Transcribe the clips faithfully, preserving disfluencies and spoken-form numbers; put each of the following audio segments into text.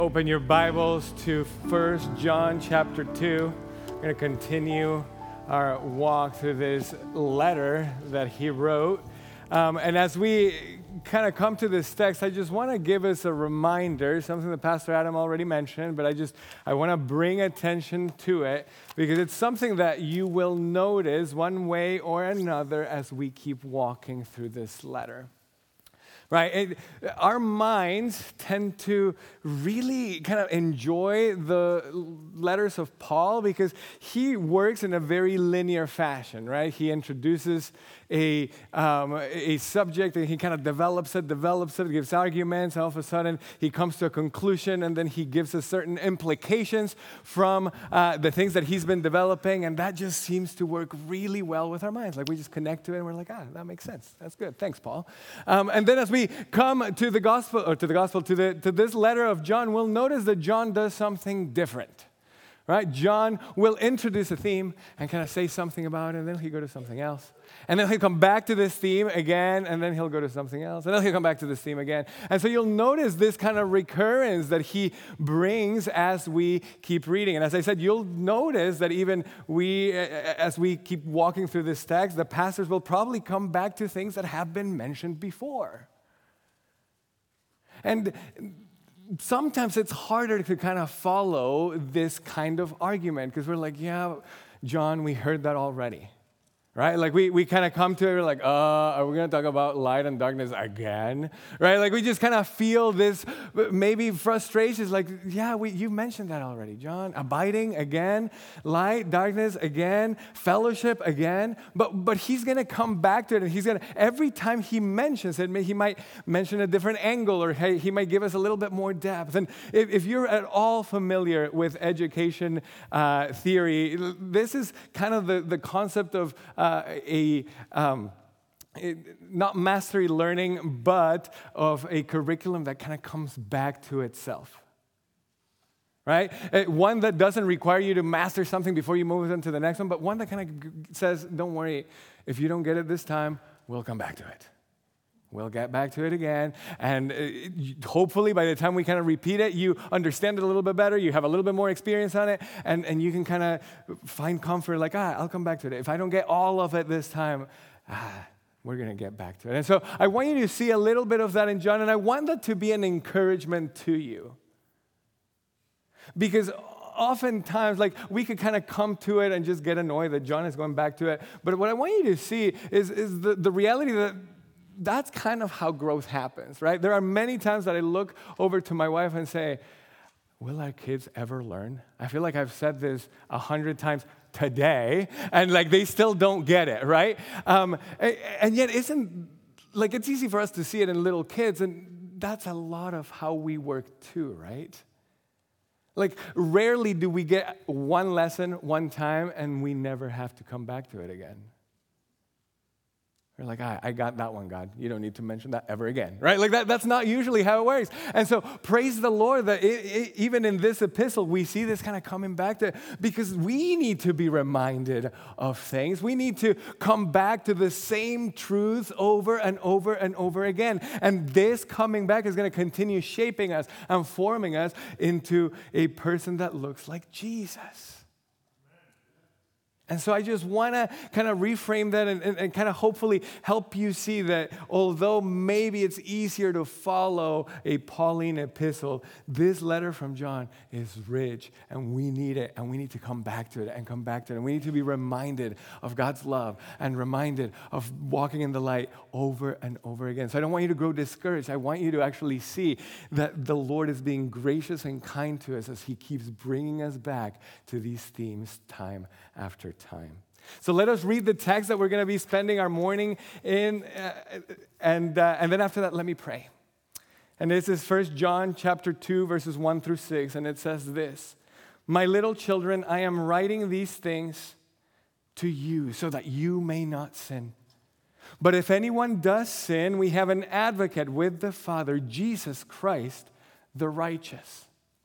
Open your Bibles to First John chapter two. We're going to continue our walk through this letter that he wrote. Um, and as we kind of come to this text, I just want to give us a reminder, something that Pastor Adam already mentioned, but I just, I want to bring attention to it because it's something that you will notice one way or another as we keep walking through this letter. Right? It, our minds tend to really kind of enjoy the letters of Paul because he works in a very linear fashion, right? He introduces a, um, a subject and he kind of develops it, develops it, gives arguments, and all of a sudden he comes to a conclusion and then he gives us certain implications from uh, the things that he's been developing, and that just seems to work really well with our minds. Like we just connect to it and we're like, ah, that makes sense. That's good. Thanks, Paul. Um, and then as we come to the gospel, or to the gospel, to the to this letter of John, we'll notice that John does something different, right? John will introduce a theme and kind of say something about it, and then he'll go to something else. And then he'll come back to this theme again, and then he'll go to something else, and then he'll come back to this theme again. And so you'll notice this kind of recurrence that he brings as we keep reading. And as I said, you'll notice that even we, as we keep walking through this text, the pastors will probably come back to things that have been mentioned before. And sometimes it's harder to kind of follow this kind of argument because we're like, yeah, John, we heard that already. Right? Like we, we kind of come to it, we're like, uh, are we going to talk about light and darkness again? Right? Like we just kind of feel this maybe frustration. Like, yeah, we, you mentioned that already, John. Abiding again, light, darkness again, fellowship again. But but he's going to come back to it, and he's going to, every time he mentions it, he might mention a different angle, or hey, he might give us a little bit more depth. And if, if you're at all familiar with education uh, theory, this is kind of the, the concept of Uh, a um, it, not mastery learning, but of a curriculum that kind of comes back to itself, right? Uh, one that doesn't require you to master something before you move on to the next one, but one that kind of g- says, don't worry, if you don't get it this time, we'll come back to it. We'll get back to it again, and uh, hopefully by the time we kind of repeat it, you understand it a little bit better, you have a little bit more experience on it, and, and you can kind of find comfort like, ah, I'll come back to it. If I don't get all of it this time, ah, we're going to get back to it. And so I want you to see a little bit of that in John, and I want that to be an encouragement to you. Because oftentimes, like, we could kind of come to it and just get annoyed that John is going back to it, but what I want you to see is, is the, the reality that that's kind of how growth happens, right? There are many times that I look over to my wife and say, will our kids ever learn? I feel like I've said this a hundred times today, and like they still don't get it, right? Um, and, and yet isn't, like it's easy for us to see it in little kids, and that's a lot of how we work too, right? Like rarely do we get one lesson one time and we never have to come back to it again. We're like, ah, I got that one, God. You don't need to mention that ever again, right? Like that, that's not usually how it works. And so praise the Lord that it, it, even in this epistle, we see this kind of coming back to, because we need to be reminded of things. We need to come back to the same truth over and over and over again. And this coming back is going to continue shaping us and forming us into a person that looks like Jesus. And so I just want to kind of reframe that and, and, and kind of hopefully help you see that although maybe it's easier to follow a Pauline epistle, this letter from John is rich, and we need it, and we need to come back to it and come back to it. And we need to be reminded of God's love and reminded of walking in the light over and over again. So I don't want you to grow discouraged. I want you to actually see that the Lord is being gracious and kind to us as he keeps bringing us back to these themes time after time. So let us read the text that we're going to be spending our morning in, uh, and uh, and then after that, let me pray. And this is First John chapter two, verses one through six, and it says this: My little children, I am writing these things to you so that you may not sin. But if anyone does sin, we have an advocate with the Father, Jesus Christ, the righteous.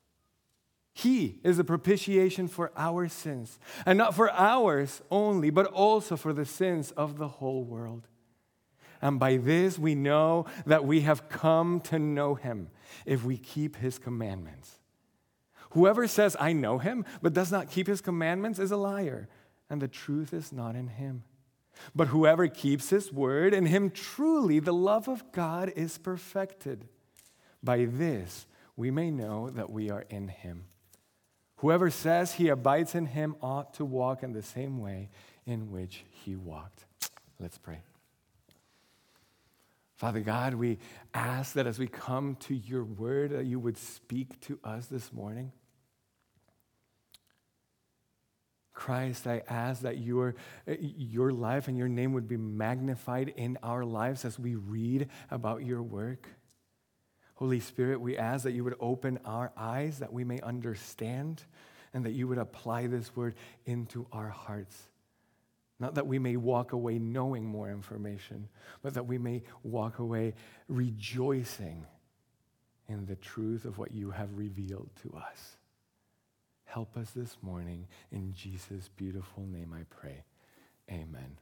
He is a propitiation for our sins, and not for ours only, but also for the sins of the whole world. And by this we know that we have come to know him, if we keep his commandments. Whoever says, I know him, but does not keep his commandments is a liar, and the truth is not in him. But whoever keeps his word, in him truly the love of God is perfected. By this we may know that we are in him. Whoever says he abides in him ought to walk in the same way in which he walked. Let's pray. Father God, we ask that as we come to your word, that you would speak to us this morning. Christ, I ask that your, your life and your name would be magnified in our lives as we read about your work. Holy Spirit, we ask that you would open our eyes, that we may understand, and that you would apply this word into our hearts. Not that we may walk away knowing more information, but that we may walk away rejoicing in the truth of what you have revealed to us. Help us this morning. In Jesus' beautiful name I pray. Amen.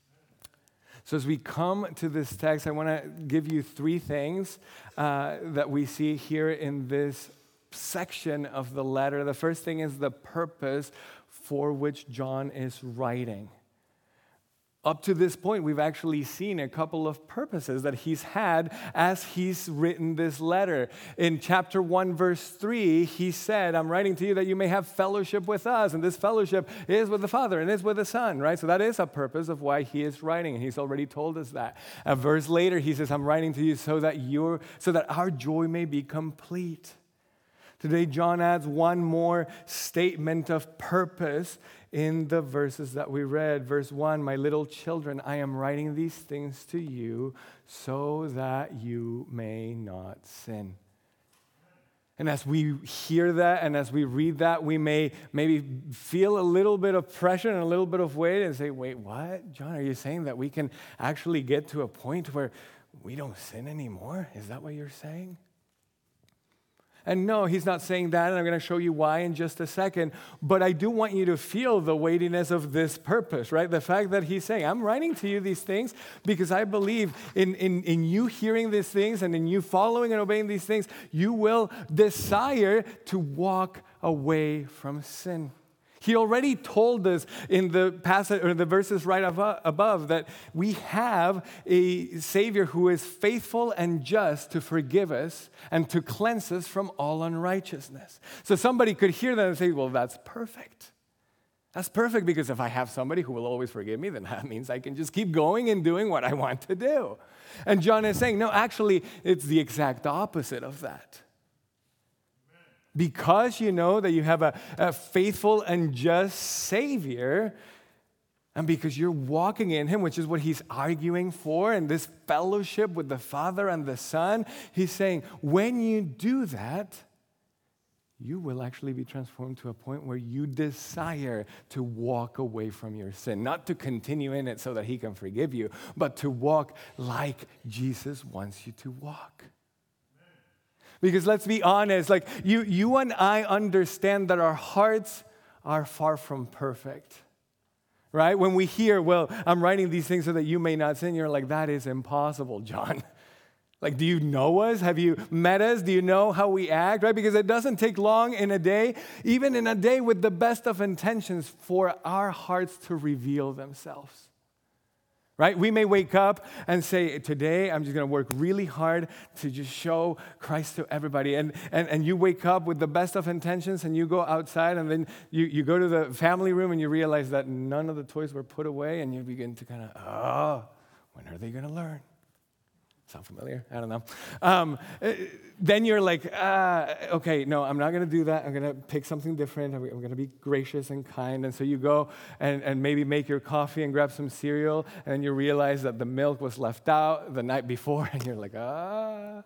So as we come to this text, I want to give you three things uh, that we see here in this section of the letter. The first thing is the purpose for which John is writing. Up to this point, we've actually seen a couple of purposes that he's had as he's written this letter. In chapter one, verse three, he said, I'm writing to you that you may have fellowship with us. And this fellowship is with the Father and is with the Son, right? So that is a purpose of why he is writing. And he's already told us that. A verse later, he says, I'm writing to you so that you're, so that our joy may be complete. Today, John adds one more statement of purpose in the verses that we read. Verse one, my little children, I am writing these things to you so that you may not sin. And as we hear that and as we read that, we may maybe feel a little bit of pressure and a little bit of weight and say, wait, what? John, are you saying that we can actually get to a point where we don't sin anymore? Is that what you're saying? And no, he's not saying that, and I'm going to show you why in just a second. But I do want you to feel the weightiness of this purpose, right? The fact that he's saying, I'm writing to you these things because I believe in, in, in you hearing these things and in you following and obeying these things, you will desire to walk away from sin. He already told us in the passage or the verses right above that we have a Savior who is faithful and just to forgive us and to cleanse us from all unrighteousness. So somebody could hear that and say, well, that's perfect. That's perfect because if I have somebody who will always forgive me, then that means I can just keep going and doing what I want to do. And John is saying, no, actually, it's the exact opposite of that. Because you know that you have a, a faithful and just Savior, and because you're walking in Him, which is what He's arguing for, and this fellowship with the Father and the Son, He's saying, when you do that, you will actually be transformed to a point where you desire to walk away from your sin. Not to continue in it so that He can forgive you, but to walk like Jesus wants you to walk. Because let's be honest, like you, you and I understand that our hearts are far from perfect, right? When we hear, well, I'm writing these things so that you may not sin, you're like, that is impossible, John. Like, do you know us? Have you met us? Do you know how we act, right? Because it doesn't take long in a day, even in a day with the best of intentions, for our hearts to reveal themselves. Right? We may wake up and say, today I'm just going to work really hard to just show Christ to everybody. And, and, and you wake up with the best of intentions and you go outside and then you, you go to the family room and you realize that none of the toys were put away and you begin to kind of, oh, when are they going to learn? Sound familiar? I don't know. Um, then you're like, ah, okay, no, I'm not going to do that. I'm going to pick something different. I'm going to be gracious and kind. And so you go and, and maybe make your coffee and grab some cereal, and then you realize that the milk was left out the night before, and you're like, ah.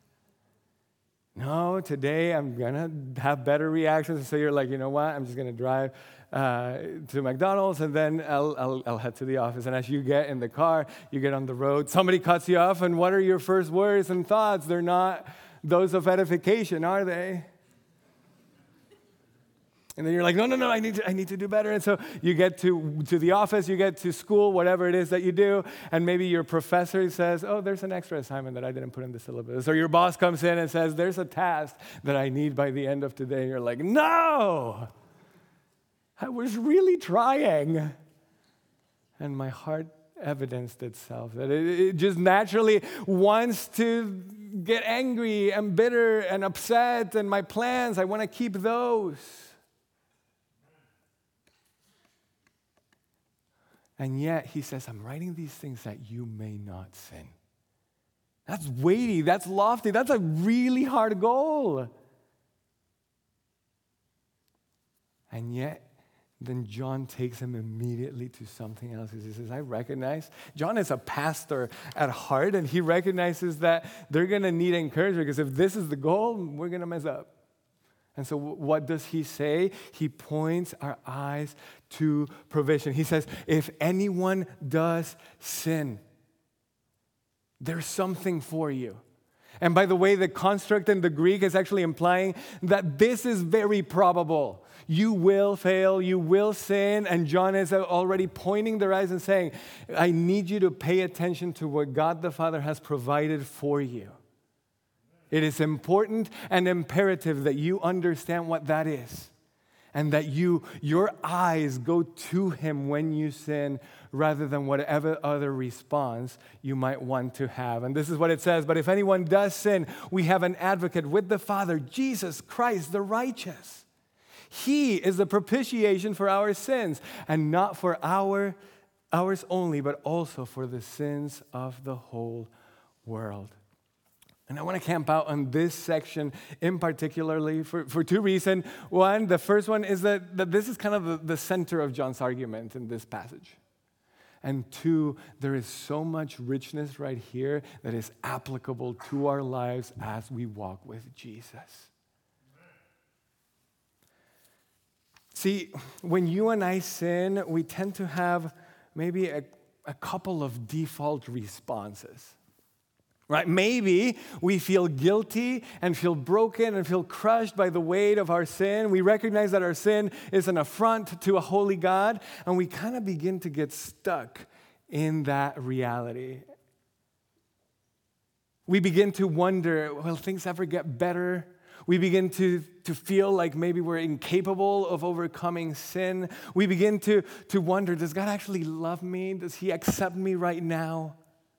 No, today I'm going to have better reactions. And so you're like, you know what? I'm just going to drive uh, to McDonald's, and then I'll, I'll, I'll head to the office. And as you get in the car, you get on the road, somebody cuts you off, and what are your first words and thoughts? They're not those of edification, are they? And then you're like, no, no, no, I need to, I need to do better. And so you get to, to the office, you get to school, whatever it is that you do, and maybe your professor says, oh, there's an extra assignment that I didn't put in the syllabus. Or your boss comes in and says, there's a task that I need by the end of today. And you're like, no, I was really trying. And my heart evidenced itself that it, it just naturally wants to get angry and bitter and upset, and my plans, I want to keep those. And yet, he says, I'm writing these things that you may not sin. That's weighty, that's lofty, that's a really hard goal. And yet, then John takes him immediately to something else. He says, I recognize, John is a pastor at heart, and he recognizes that they're going to need encouragement, because if this is the goal, we're going to mess up. And so what does he say? He points our eyes to provision. He says, if anyone does sin, there's something for you. And by the way, the construct in the Greek is actually implying that this is very probable. You will fail, you will sin, and John is already pointing their eyes and saying, I need you to pay attention to what God the Father has provided for you. It is important and imperative that you understand what that is, and that you, your eyes go to him when you sin rather than whatever other response you might want to have. And this is what it says, but if anyone does sin, we have an advocate with the Father, Jesus Christ, the righteous. He is the propitiation for our sins, and not for our ours only, but also for the sins of the whole world. And I want to camp out on this section in particularly for, for two reasons. One, the first one is that, that this is kind of the, the center of John's argument in this passage. And two, there is so much richness right here that is applicable to our lives as we walk with Jesus. See, when you and I sin, we tend to have maybe a, a couple of default responses. Right? Maybe we feel guilty and feel broken and feel crushed by the weight of our sin. We recognize that our sin is an affront to a holy God, and we kind of begin to get stuck in that reality. We begin to wonder, will things ever get better? We begin to, to feel like maybe we're incapable of overcoming sin. We begin to, to wonder, does God actually love me? Does he accept me right now?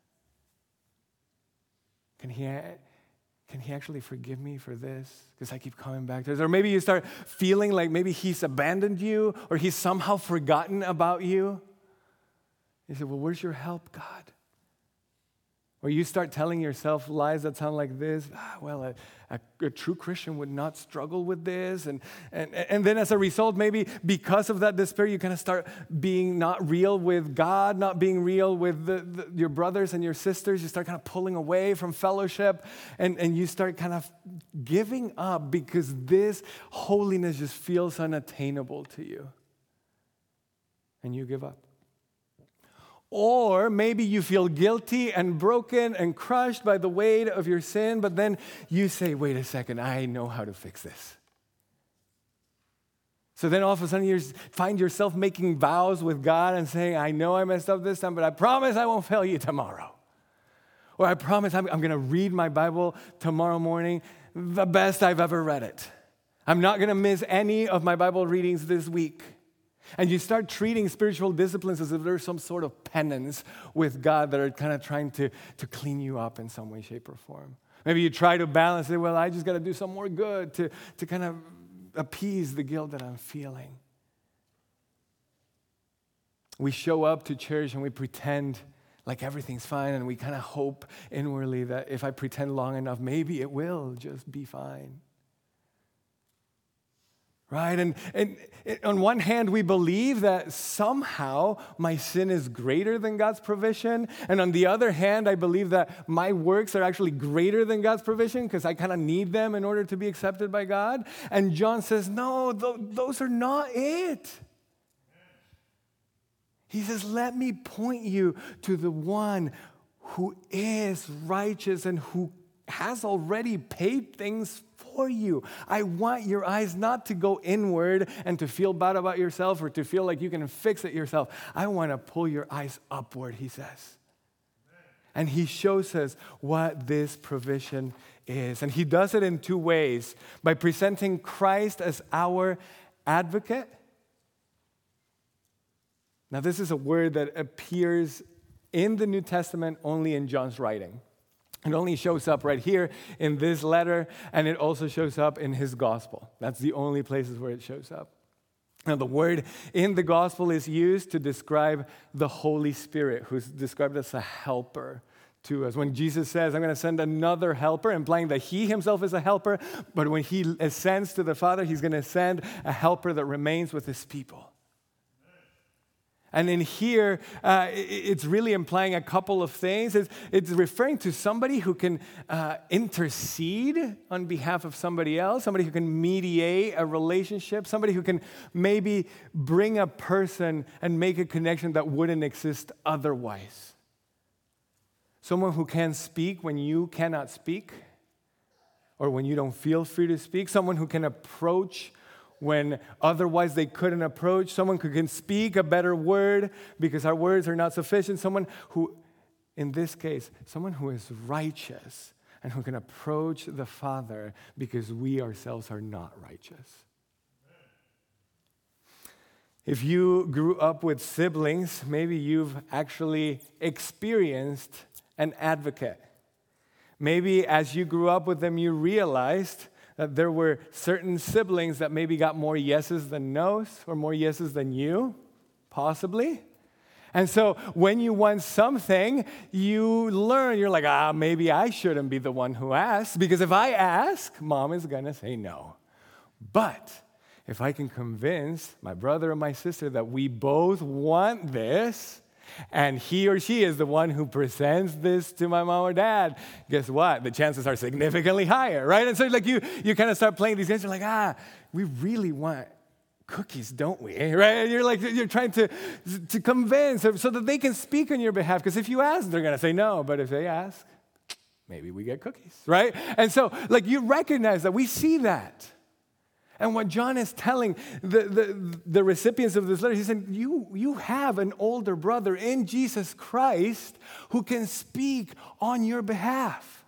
Can he, can he actually forgive me for this? Because I keep coming back to this. Or maybe you start feeling like maybe he's abandoned you, or he's somehow forgotten about you. You say, well, where's your help, God? Or you start telling yourself lies that sound like this. Ah, well, a, a, a true Christian would not struggle with this. And, and, and then as a result, maybe because of that despair, you kind of start being not real with God, not being real with the, the, your brothers and your sisters. You start kind of pulling away from fellowship, and, and you start kind of giving up because this holiness just feels unattainable to you. And you give up. Or maybe you feel guilty and broken and crushed by the weight of your sin, but then you say, wait a second, I know how to fix this. So then all of a sudden you find yourself making vows with God and saying, I know I messed up this time, but I promise I won't fail you tomorrow. Or I promise I'm, I'm going to read my Bible tomorrow morning the best I've ever read it. I'm not going to miss any of my Bible readings this week. And you start treating spiritual disciplines as if there's some sort of penance with God that are kind of trying to, to clean you up in some way, shape, or form. Maybe you try to balance it, well, I just got to do some more good to, to kind of appease the guilt that I'm feeling. We show up to church and we pretend like everything's fine, and we kind of hope inwardly that if I pretend long enough, maybe it will just be fine. Right? And, and on one hand, we believe that somehow my sin is greater than God's provision. And on the other hand, I believe that my works are actually greater than God's provision because I kind of need them in order to be accepted by God. And John says, no, th- those are not it. He says, let me point you to the one who is righteous and who has already paid things for you. I want your eyes not to go inward and to feel bad about yourself or to feel like you can fix it yourself. I want to pull your eyes upward, he says. And he shows us what this provision is. And he does it in two ways. By presenting Christ as our advocate. Now, this is a word that appears in the New Testament only in John's writing. It only shows up right here in this letter, and it also shows up in his gospel. That's the only places where it shows up. Now, the word in the gospel is used to describe the Holy Spirit, who's described as a helper to us. When Jesus says, I'm going to send another helper, implying that he himself is a helper, but when he ascends to the Father, he's going to send a helper that remains with his people. And in here, uh, it's really implying a couple of things. It's, it's referring to somebody who can uh, intercede on behalf of somebody else, somebody who can mediate a relationship, somebody who can maybe bring a person and make a connection that wouldn't exist otherwise. Someone who can speak when you cannot speak, or when you don't feel free to speak. Someone who can approach when otherwise they couldn't approach. Someone who can speak a better word because our words are not sufficient. Someone who, in this case, someone who is righteous and who can approach the Father because we ourselves are not righteous. If you grew up with siblings, maybe you've actually experienced an advocate. Maybe as you grew up with them, you realized that there were certain siblings that maybe got more yeses than nos, or more yeses than you, possibly. And so when you want something, you learn, you're like, ah, maybe I shouldn't be the one who asks, because if I ask, mom is going to say no. But if I can convince my brother or my sister that we both want this, and he or she is the one who presents this to my mom or dad, guess what? The chances are significantly higher, right? And so like you, you kind of start playing these games. You're like, ah, we really want cookies, don't we? Right? And you're like, you're trying to, to convince them so that they can speak on your behalf. Because if you ask, they're going to say no. But if they ask, maybe we get cookies, right? And so like you recognize that. We see that. And what John is telling the, the, the recipients of this letter, he said, you, you have an older brother in Jesus Christ who can speak on your behalf.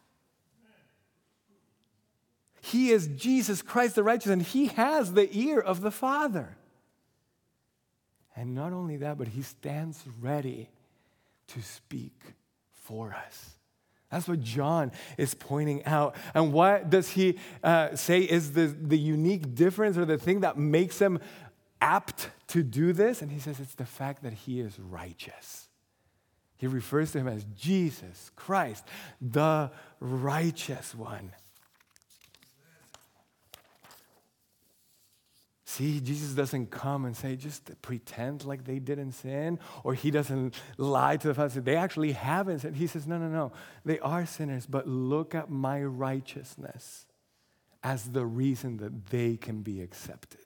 He is Jesus Christ the righteous, and he has the ear of the Father. And not only that, but he stands ready to speak for us. That's what John is pointing out. And what does he uh, say is the, the unique difference or the thing that makes him apt to do this? And he says it's the fact that he is righteous. He refers to him as Jesus Christ, the righteous one. See, Jesus doesn't come and say, just pretend like they didn't sin, or he doesn't lie to the Father. They actually haven't sinned. He says, no, no, no. They are sinners, but look at my righteousness as the reason that they can be accepted.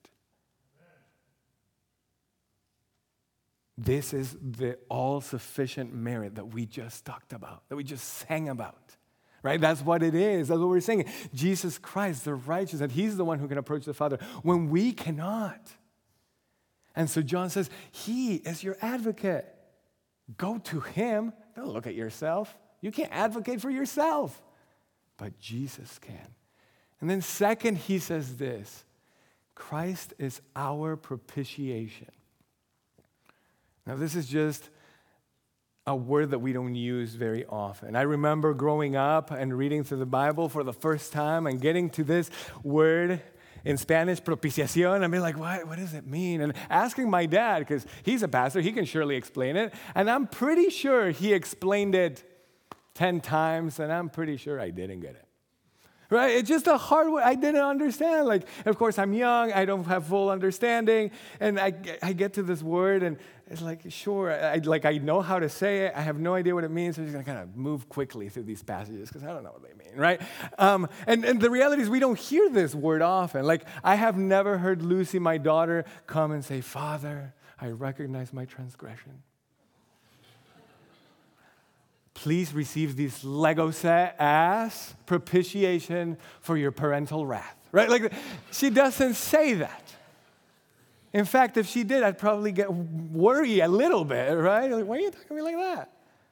This is the all-sufficient merit that we just talked about, that we just sang about. Right? That's what it is. That's what we're saying. Jesus Christ, the righteous, and he's the one who can approach the Father when we cannot. And so John says, he is your advocate. Go to him. Don't look at yourself. You can't advocate for yourself. But Jesus can. And then second, he says this, Christ is our propitiation. Now this is just a word that we don't use very often. I remember growing up and reading through the Bible for the first time and getting to this word in Spanish, propiciación, and being like, what, what does it mean? And asking my dad, because he's a pastor, he can surely explain it. And I'm pretty sure he explained it ten times, and I'm pretty sure I didn't get it. Right? It's just a hard word. I didn't understand. Like, of course, I'm young. I don't have full understanding. And I, I get to this word, and it's like, sure, I, like I know how to say it. I have no idea what it means. So I'm just going to kind of move quickly through these passages because I don't know what they mean, right? Um, and, and the reality is we don't hear this word often. Like, I have never heard Lucy, my daughter, come and say, Father, I recognize my transgression. please receive this Lego set as propitiation for your parental wrath. Right? Like, she doesn't say that. In fact, if she did, I'd probably get worried a little bit, right? Like, why are you talking to me like that?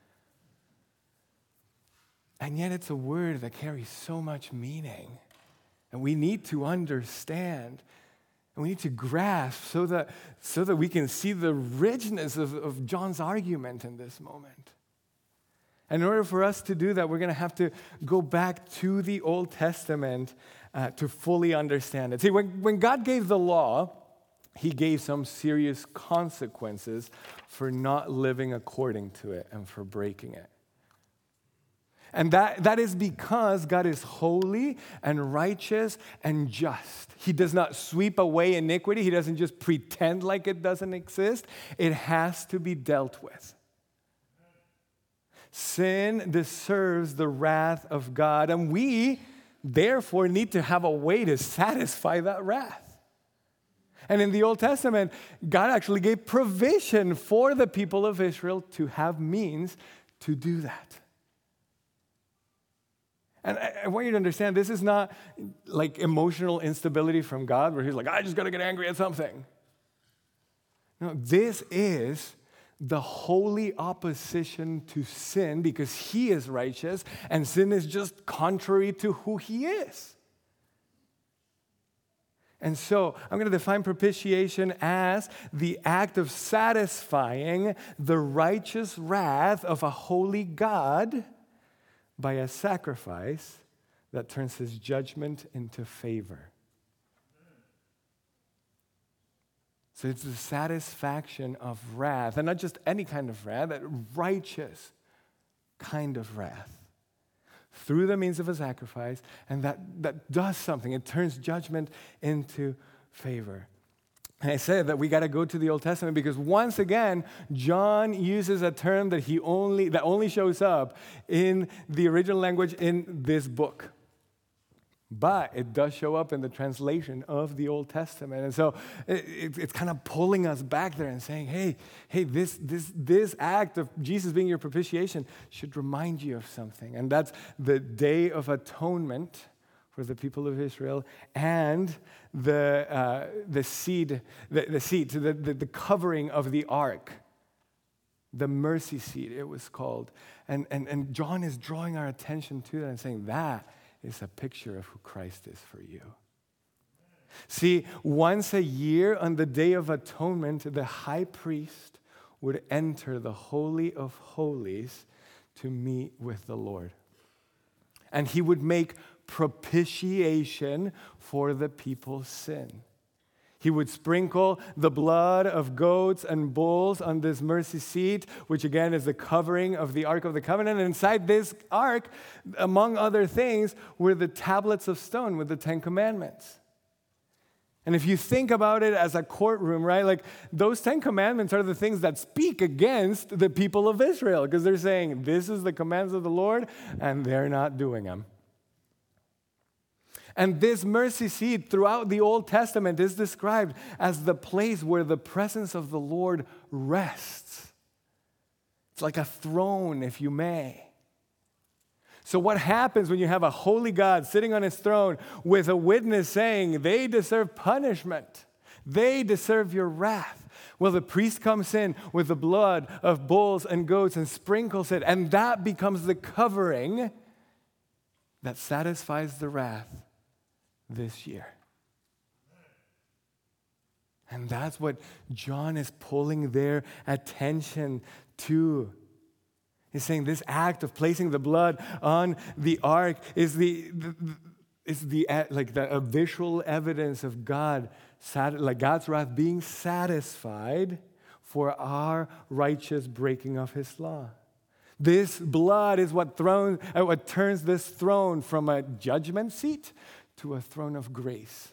And yet it's a word that carries so much meaning. And we need to understand, and we need to grasp so that, so that we can see the richness of, of John's argument in this moment. And in order for us to do that, we're going to have to go back to the Old Testament uh, to fully understand it. See, when, when God gave the law, he gave some serious consequences for not living according to it and for breaking it. And that, that is because God is holy and righteous and just. He does not sweep away iniquity. He doesn't just pretend like it doesn't exist. It has to be dealt with. Sin deserves the wrath of God, and we, therefore, need to have a way to satisfy that wrath. And in the Old Testament, God actually gave provision for the people of Israel to have means to do that. And I, I want you to understand, this is not like emotional instability from God, where he's like, I just got to get angry at something. No, this is the holy opposition to sin, because he is righteous and sin is just contrary to who he is. And so I'm going to define propitiation as the act of satisfying the righteous wrath of a holy God by a sacrifice that turns his judgment into favor. So it's the satisfaction of wrath, and not just any kind of wrath, but righteous kind of wrath, through the means of a sacrifice, and that, that does something. It turns judgment into favor. And I said that we got to go to the Old Testament because once again, John uses a term that he only that only shows up in the original language in this book. But it does show up in the translation of the Old Testament. And so it, it, it's kind of pulling us back there and saying, hey, hey, this, this, this act of Jesus being your propitiation should remind you of something. And that's the Day of Atonement for the people of Israel and the, uh, the seed, the, the seat, the, the, the covering of the ark. The mercy seat, it was called. And, and, and John is drawing our attention to that and saying that is a picture of who Christ is for you. See, once a year on the Day of Atonement, the high priest would enter the Holy of Holies to meet with the Lord. And he would make propitiation for the people's sin. He would sprinkle the blood of goats and bulls on this mercy seat, which again is the covering of the Ark of the Covenant. And inside this ark, among other things, were the tablets of stone with the Ten Commandments. And if you think about it as a courtroom, right, like those Ten Commandments are the things that speak against the people of Israel, because they're saying, this is the commands of the Lord, and they're not doing them. And this mercy seat throughout the Old Testament is described as the place where the presence of the Lord rests. It's like a throne, if you may. So what happens when you have a holy God sitting on his throne with a witness saying they deserve punishment, they deserve your wrath? Well, the priest comes in with the blood of bulls and goats and sprinkles it, and that becomes the covering that satisfies the wrath this year. And that's what John is pulling their attention to. He's saying this act of placing the blood on the ark is the, the is the like the a visual evidence of God, like God's wrath being satisfied for our righteous breaking of his law. This blood is what throne, uh, what turns this throne from a judgment seat to a throne of grace.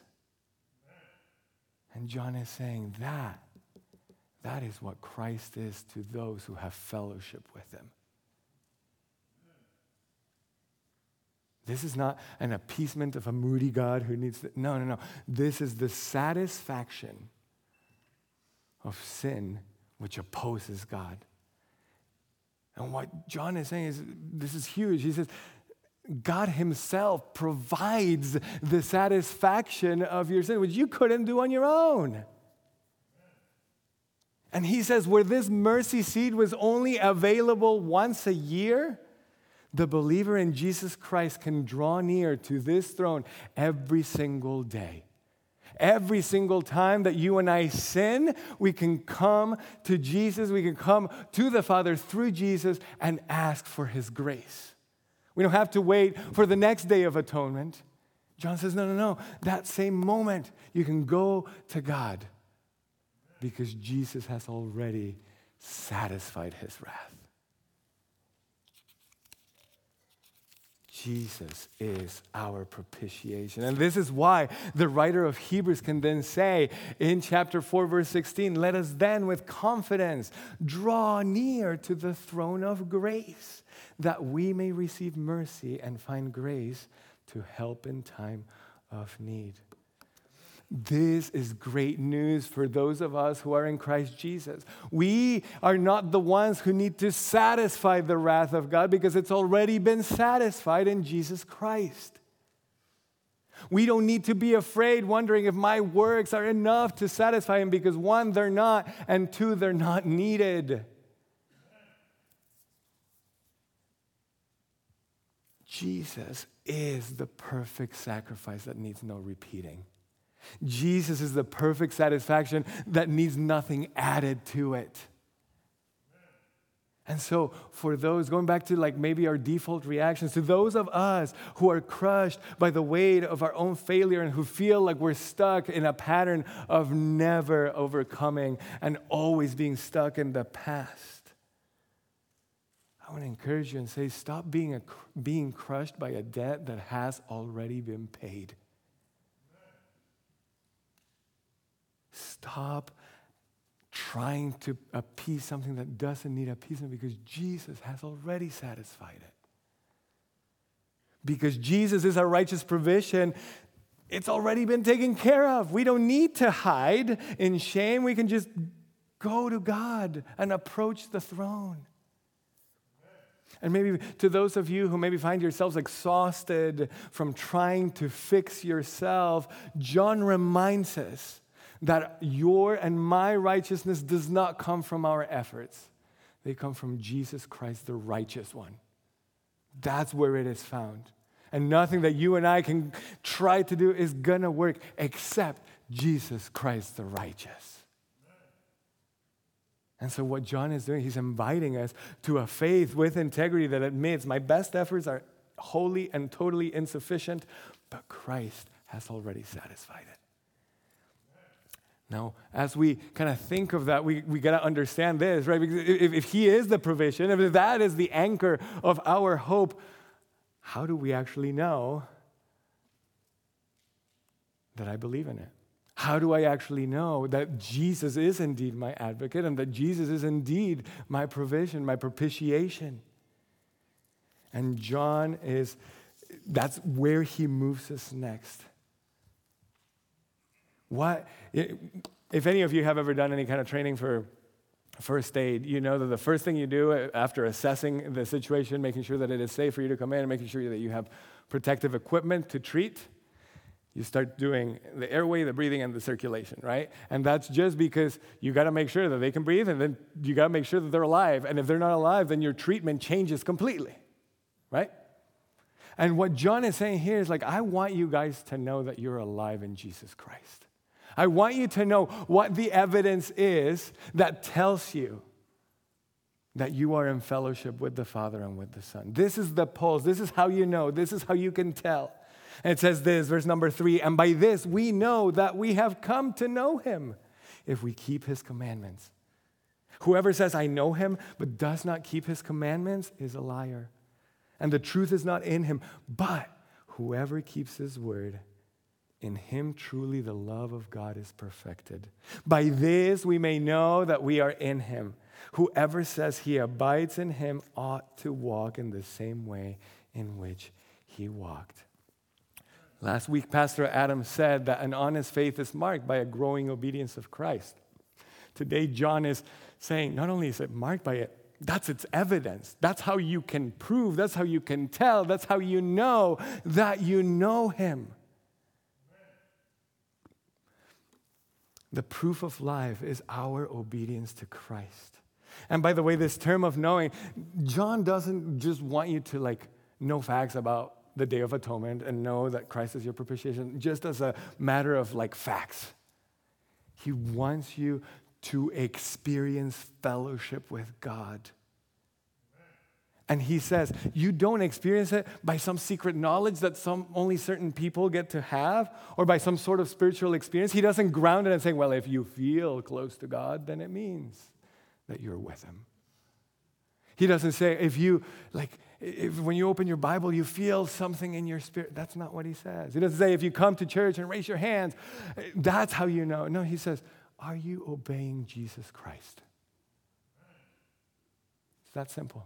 And John is saying that, that is what Christ is to those who have fellowship with him. This is not an appeasement of a moody God who needs to, no, no, no. This is the satisfaction of sin which opposes God. And what John is saying is, this is huge. He says, God himself provides the satisfaction of your sin, which you couldn't do on your own. And he says, where this mercy seat was only available once a year, the believer in Jesus Christ can draw near to this throne every single day. Every single time that you and I sin, we can come to Jesus, we can come to the Father through Jesus and ask for his grace. We don't have to wait for the next day of atonement. John says, no, no, no. That same moment, you can go to God because Jesus has already satisfied his wrath. Jesus is our propitiation. And this is why the writer of Hebrews can then say in chapter four, verse sixteen, let us then with confidence draw near to the throne of grace, that we may receive mercy and find grace to help in time of need. This is great news for those of us who are in Christ Jesus. We are not the ones who need to satisfy the wrath of God because it's already been satisfied in Jesus Christ. We don't need to be afraid, wondering if my works are enough to satisfy him because one, they're not, and two, they're not needed. Jesus is the perfect sacrifice that needs no repeating. Jesus is the perfect satisfaction that needs nothing added to it. And so for those, going back to like maybe our default reactions, to those of us who are crushed by the weight of our own failure and who feel like we're stuck in a pattern of never overcoming and always being stuck in the past, I want to encourage you and say, stop being, a, being crushed by a debt that has already been paid. Stop trying to appease something that doesn't need appeasement because Jesus has already satisfied it. Because Jesus is our righteous provision, it's already been taken care of. We don't need to hide in shame. We can just go to God and approach the throne. And maybe to those of you who maybe find yourselves exhausted from trying to fix yourself, John reminds us that your and my righteousness does not come from our efforts. They come from Jesus Christ, the righteous one. That's where it is found. And nothing that you and I can try to do is going to work except Jesus Christ, the righteous. And so what John is doing, he's inviting us to a faith with integrity that admits my best efforts are wholly and totally insufficient, but Christ has already satisfied it. Now, as we kind of think of that, we, we got to understand this, right? Because if, if he is the provision, if that is the anchor of our hope, how do we actually know that I believe in it? How do I actually know that Jesus is indeed my advocate and that Jesus is indeed my provision, my propitiation? And John is, that's where he moves us next. What, if any of you have ever done any kind of training for first aid, you know that the first thing you do after assessing the situation, making sure that it is safe for you to come in and making sure that you have protective equipment to treat, you start doing the airway, the breathing, and the circulation, right? And that's just because you got to make sure that they can breathe, and then you got to make sure that they're alive. And if they're not alive, then your treatment changes completely, right? And what John is saying here is like, I want you guys to know that you're alive in Jesus Christ. I want you to know what the evidence is that tells you that you are in fellowship with the Father and with the Son. This is the pulse. This is how you know. This is how you can tell. And it says this, verse number three, and by this we know that we have come to know him if we keep his commandments. Whoever says, I know him, but does not keep his commandments is a liar. And the truth is not in him, but whoever keeps his word, in him truly the love of God is perfected. By this we may know that we are in him. Whoever says he abides in him ought to walk in the same way in which he walked. Last week, Pastor Adam said that an honest faith is marked by a growing obedience of Christ. Today, John is saying not only is it marked by it, That's its evidence. That's how you can prove, that's how you can tell, that's how you know that you know him. The proof of life is our obedience to Christ. And by the way, this term of knowing, John doesn't just want you to like know facts about the Day of Atonement and know that Christ is your propitiation just as a matter of like facts. He wants you to experience fellowship with God. And he says, you don't experience it by some secret knowledge that some only certain people get to have or by some sort of spiritual experience. He doesn't ground it and say, well, if you feel close to God, then it means that you're with him. He doesn't say, if you, like, if when you open your Bible, you feel something in your spirit. That's not what he says. He doesn't say, if you come to church and raise your hands, that's how you know. No, he says, are you obeying Jesus Christ? It's that simple.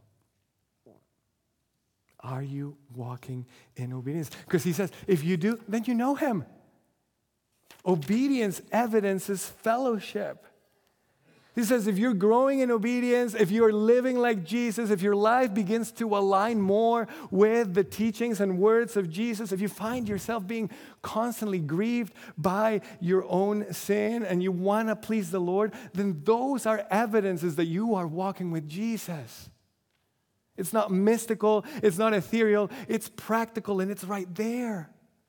Are you walking in obedience? Because he says, if you do, then you know him. Obedience evidences fellowship. He says, if you're growing in obedience, if you're living like Jesus, if your life begins to align more with the teachings and words of Jesus, if you find yourself being constantly grieved by your own sin and you want to please the Lord, then those are evidences that you are walking with Jesus. It's not mystical, it's not ethereal, it's practical and it's right there.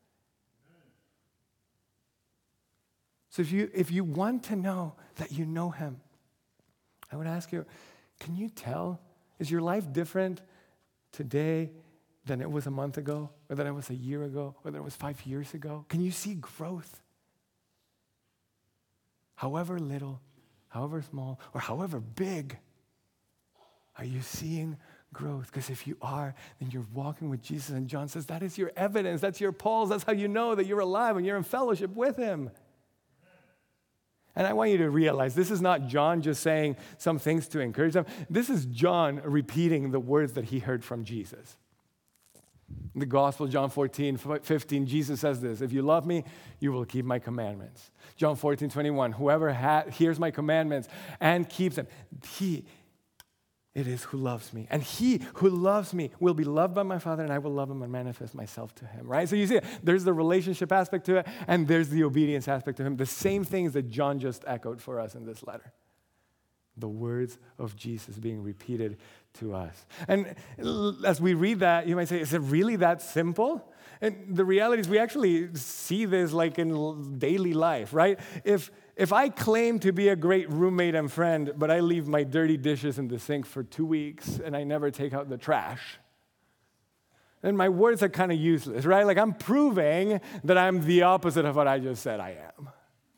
So if you if you want to know that you know him, I would ask you, can you tell? Is your life different today than it was a month ago, or than it was a year ago, or than it was five years ago? Can you see growth? However little, however small, or however big, are you seeing growth? Because if you are, then you're walking with Jesus. And John says that is your evidence. That's your pulse. That's how you know that you're alive and you're in fellowship with him. And I want you to realize this is not John just saying some things to encourage them. This is John repeating the words that he heard from Jesus. In the Gospel, John fourteen, fifteen, Jesus says this, if you love me, you will keep my commandments. John fourteen, twenty-one, whoever ha- hears my commandments and keeps them, he it is who loves me. And he who loves me will be loved by my Father, and I will love him and manifest myself to him, right? So you see, there's the relationship aspect to it, and there's the obedience aspect to him. The same things that John just echoed for us in this letter. The words of Jesus being repeated to us. And as we read that, you might say, is it really that simple? And the reality is we actually see this like in daily life, right? If If I claim to be a great roommate and friend, but I leave my dirty dishes in the sink for two weeks and I never take out the trash, then my words are kind of useless, right? Like I'm proving that I'm the opposite of what I just said I am.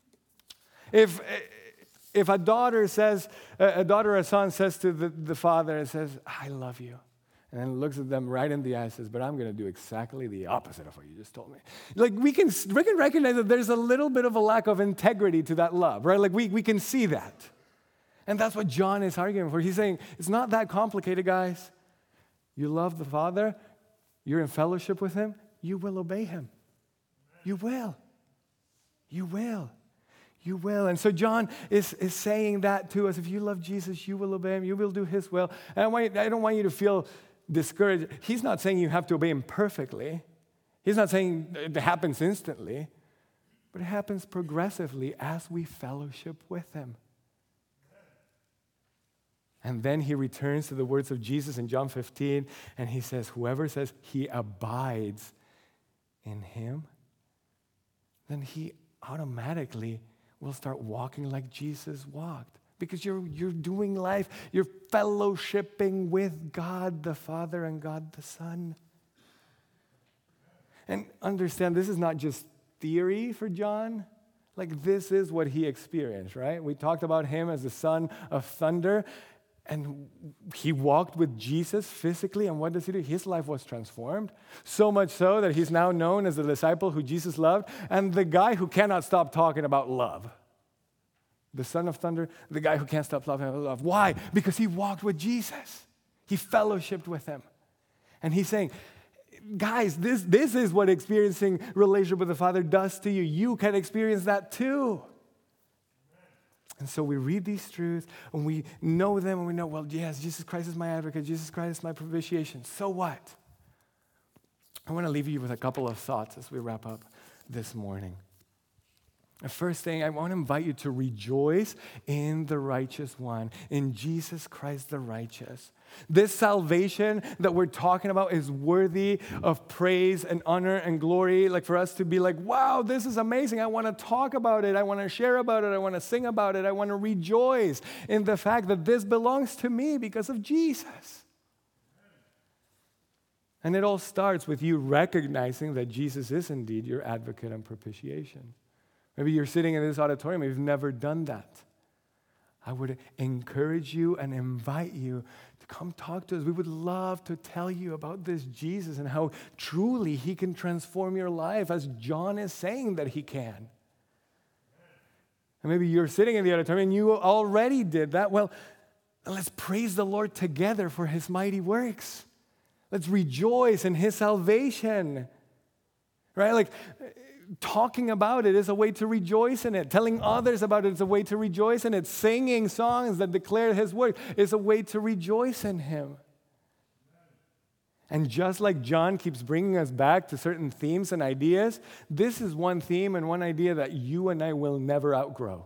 If if a daughter says, a daughter or a son says to the, the father and says, I love you, and then looks at them right in the eye and says, but I'm going to do exactly the opposite of what you just told me. Like we can, we can recognize that there's a little bit of a lack of integrity to that love, right? Like we, we can see that. And that's what John is arguing for. He's saying, it's not that complicated, guys. You love the Father, you're in fellowship with him, you will obey him. You will. You will. You will. And so John is, is saying that to us. If you love Jesus, you will obey him. You will do his will. And I, want you, I don't want you to feel discouraged. He's not saying you have to obey him perfectly. He's not saying it happens instantly. But it happens progressively as we fellowship with him. And then he returns to the words of Jesus in John fifteen, and he says, whoever says he abides in him, then he automatically will start walking like Jesus walked. Because you're, you're doing life, you're fellowshipping with God the Father and God the Son. And understand, this is not just theory for John. Like, this is what he experienced, right? We talked about him as the son of thunder, and he walked with Jesus physically, and what does he do? His life was transformed, so much so that he's now known as the disciple who Jesus loved, and the guy who cannot stop talking about love. The son of thunder, the guy who can't stop loving love. Why? Because he walked with Jesus. He fellowshiped with him. And he's saying, guys, this, this is what experiencing relationship with the Father does to you. You can experience that too. And so we read these truths and we know them and we know, well, yes, Jesus Christ is my advocate. Jesus Christ is my propitiation. So what? I want to leave you with a couple of thoughts as we wrap up this morning. The first thing, I want to invite you to rejoice in the righteous one, in Jesus Christ the righteous. This salvation that we're talking about is worthy of praise and honor and glory. Like for us to be like, wow, this is amazing. I want to talk about it. I want to share about it. I want to sing about it. I want to rejoice in the fact that this belongs to me because of Jesus. And it all starts with you recognizing that Jesus is indeed your advocate and propitiation. Maybe you're sitting in this auditorium and you've never done that. I would encourage you and invite you to come talk to us. We would love to tell you about this Jesus and how truly he can transform your life, as John is saying that he can. And maybe you're sitting in the auditorium and you already did that. Well, let's praise the Lord together for his mighty works. Let's rejoice in his salvation. Right? Like, talking about it is a way to rejoice in it. Telling others about it is a way to rejoice in it. Singing songs that declare his word is a way to rejoice in him. And just like John keeps bringing us back to certain themes and ideas, this is one theme and one idea that you and I will never outgrow.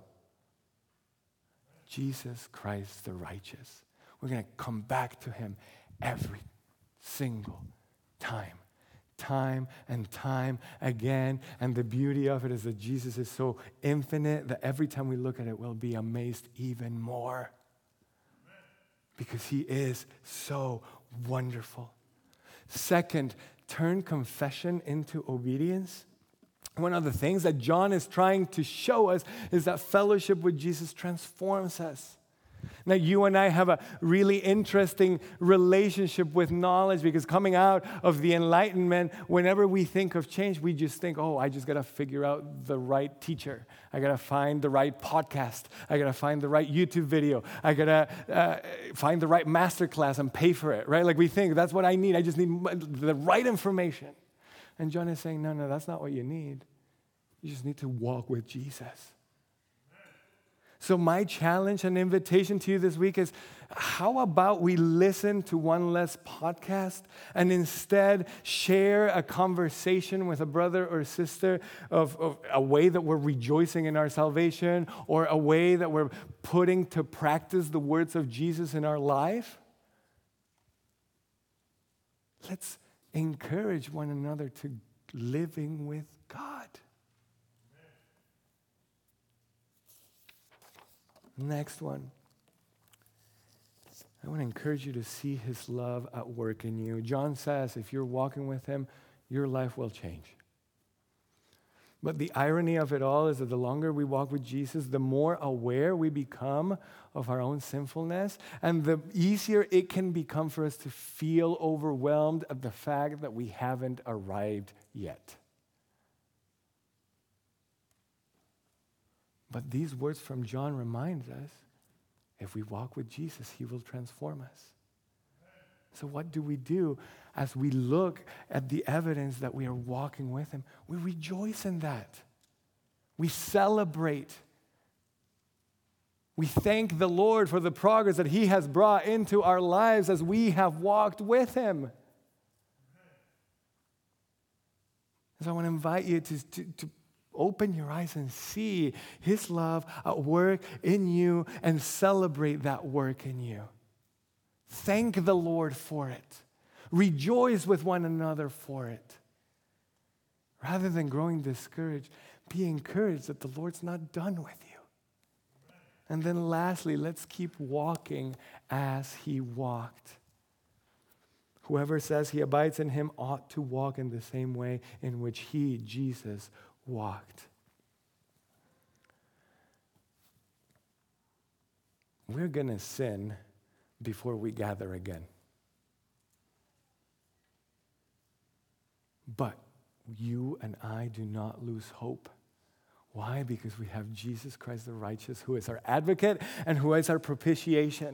Jesus Christ the righteous. We're going to come back to him every single time. Time and time again. And the beauty of it is that Jesus is so infinite that every time we look at it, we'll be amazed even more. Because he is so wonderful. Second, turn confession into obedience. One of the things that John is trying to show us is that fellowship with Jesus transforms us. Now, you and I have a really interesting relationship with knowledge, because coming out of the Enlightenment, whenever we think of change, we just think, oh, I just got to figure out the right teacher. I got to find the right podcast. I got to find the right YouTube video. I got to uh, find the right masterclass and pay for it, right? Like we think that's what I need. I just need the right information. And John is saying, no, no, that's not what you need. You just need to walk with Jesus. So my challenge and invitation to you this week is, how about we listen to one less podcast and instead share a conversation with a brother or sister of, of a way that we're rejoicing in our salvation, or a way that we're putting to practice the words of Jesus in our life? Let's encourage one another to living with God. Next one. I want to encourage you to see his love at work in you. John says if you're walking with him, your life will change. But the irony of it all is that the longer we walk with Jesus, the more aware we become of our own sinfulness, and the easier it can become for us to feel overwhelmed at the fact that we haven't arrived yet. But these words from John remind us, if we walk with Jesus, he will transform us. So what do we do as we look at the evidence that we are walking with him? We rejoice in that. We celebrate. We thank the Lord for the progress that he has brought into our lives as we have walked with him. So I want to invite you to, to, to open your eyes and see his love at work in you and celebrate that work in you. Thank the Lord for it. Rejoice with one another for it. Rather than growing discouraged, be encouraged that the Lord's not done with you. And then lastly, let's keep walking as he walked. Whoever says he abides in him ought to walk in the same way in which he, Jesus, walked. We're going to sin before we gather again. But you and I do not lose hope. Why? Because we have Jesus Christ the righteous, who is our advocate and who is our propitiation.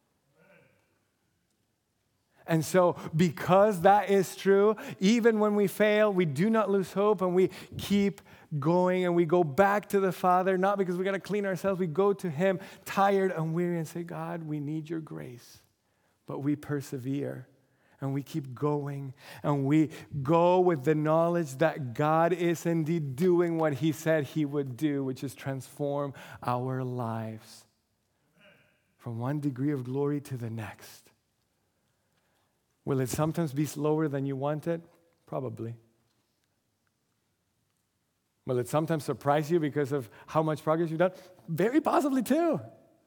And so, because that is true, even when we fail, we do not lose hope and we keep going and we go back to the Father, not because we got to clean ourselves. We go to Him tired and weary and say, God, we need your grace. But we persevere and we keep going and we go with the knowledge that God is indeed doing what He said He would do, which is transform our lives from one degree of glory to the next. Will it sometimes be slower than you want it? Probably. Will it sometimes surprise you because of how much progress you've done? Very possibly too.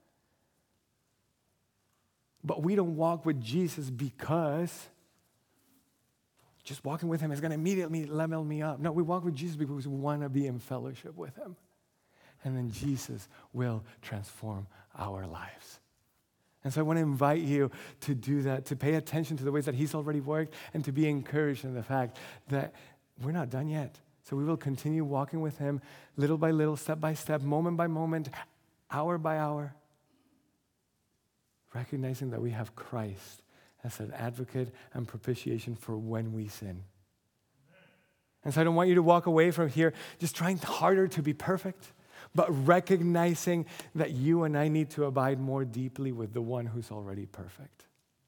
But we don't walk with Jesus because just walking with Him is going to immediately level me up. No, we walk with Jesus because we want to be in fellowship with Him. And then Jesus will transform our lives. And so I want to invite you to do that, to pay attention to the ways that He's already worked, and to be encouraged in the fact that we're not done yet. So we will continue walking with Him little by little, step by step, moment by moment, hour by hour, recognizing that we have Christ as an advocate and propitiation for when we sin. And so I don't want you to walk away from here just trying harder to be perfect, but recognizing that you and I need to abide more deeply with the one who's already perfect.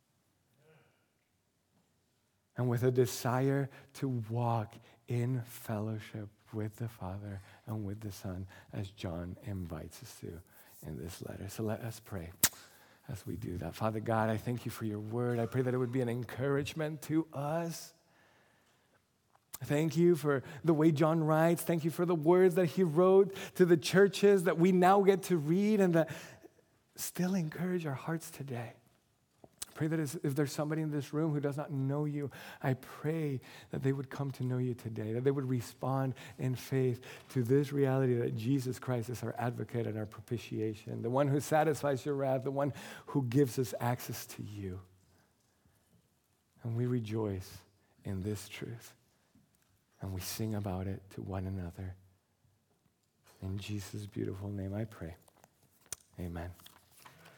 And with a desire to walk in fellowship with the Father and with the Son, as John invites us to in this letter. So let us pray as we do that. Father God, I thank you for your word. I pray that it would be an encouragement to us. Thank you for the way John writes. Thank you for the words that he wrote to the churches that we now get to read and that still encourage our hearts today. I pray that if there's somebody in this room who does not know you, I pray that they would come to know you today, that they would respond in faith to this reality that Jesus Christ is our advocate and our propitiation, the one who satisfies your wrath, the one who gives us access to you. And we rejoice in this truth. And we sing about it to one another. In Jesus' beautiful name I pray. Amen.